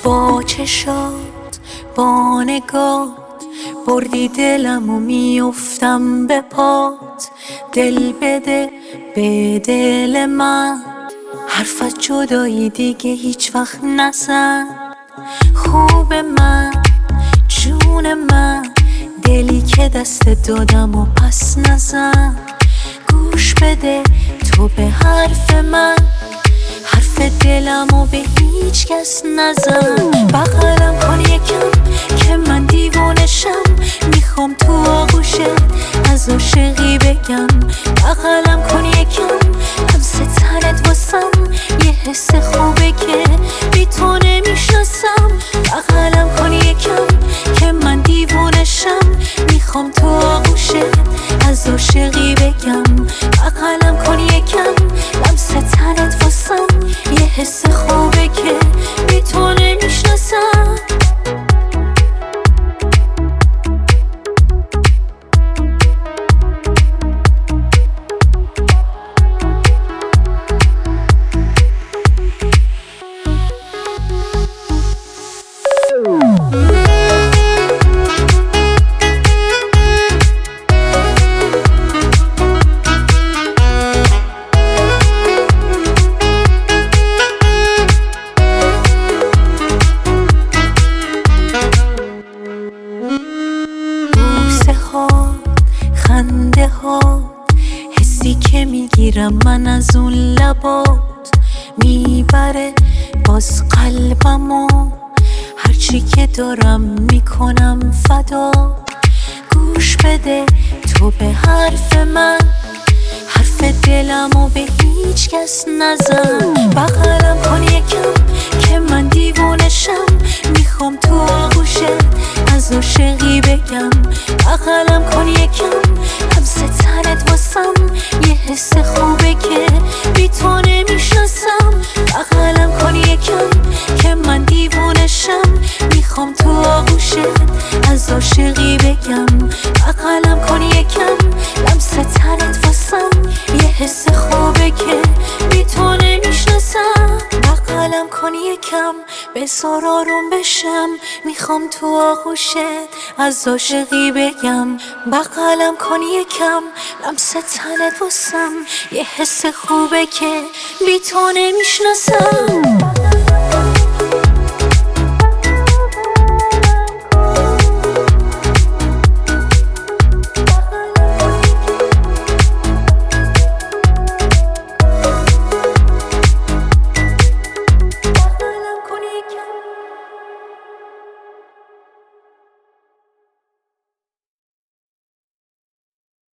با چشات با نگات بردی دلم و میافتم به پات. دل بده به دل من، حرفت جدایی دیگه هیچ وقت نزن. خوب من جون من، دلی که دست دادم و پس نزن. گوش بده تو به حرف من، حرف دلم و به هیچ کس نزن. بغلم کن یکم که من دیوانشم، میخوام تو آغوشت از عاشقی بگم. بغلم کن یکم لمس تنت واسم، یه حس خوبه که بی تو نمیشناسم. بغلم کن یکم که من دیوانشم، میخوام تو آغوشت از عاشقی بگم. بغلم کن یکم لمس تنت واسم، یه حس خوبه که بی تو نمیشناسم. خنده ها، حسی که میگیرم من از اون لبات، میبره باز قلبمو. هرچی که دارم میکنم فدا. گوش بده تو به حرف من، حرف دلم و به هیچ کس نزن. بغلم کن یکم که من دیوانشم، میخوام تو آغوشت از عاشقی بگم. بغلم کن یکم لمس تنت واسم، یه حس خوبه که بی تو نمیشناسم. بغلم کن یکم که من دیوانشم، میخوام تو آغوشت از عاشقی بگم. بغلم کن یکم لمس تنت واسم، یه حس خوبه که بی تو نمیشناسم. بغلم کن یکم بذار آروم بشم، میخوام تو آغوشت از عاشقی بگم. بغلم کن یکم لمس تنت واسم، یه حس خوبه که بی تو نمیشناسم.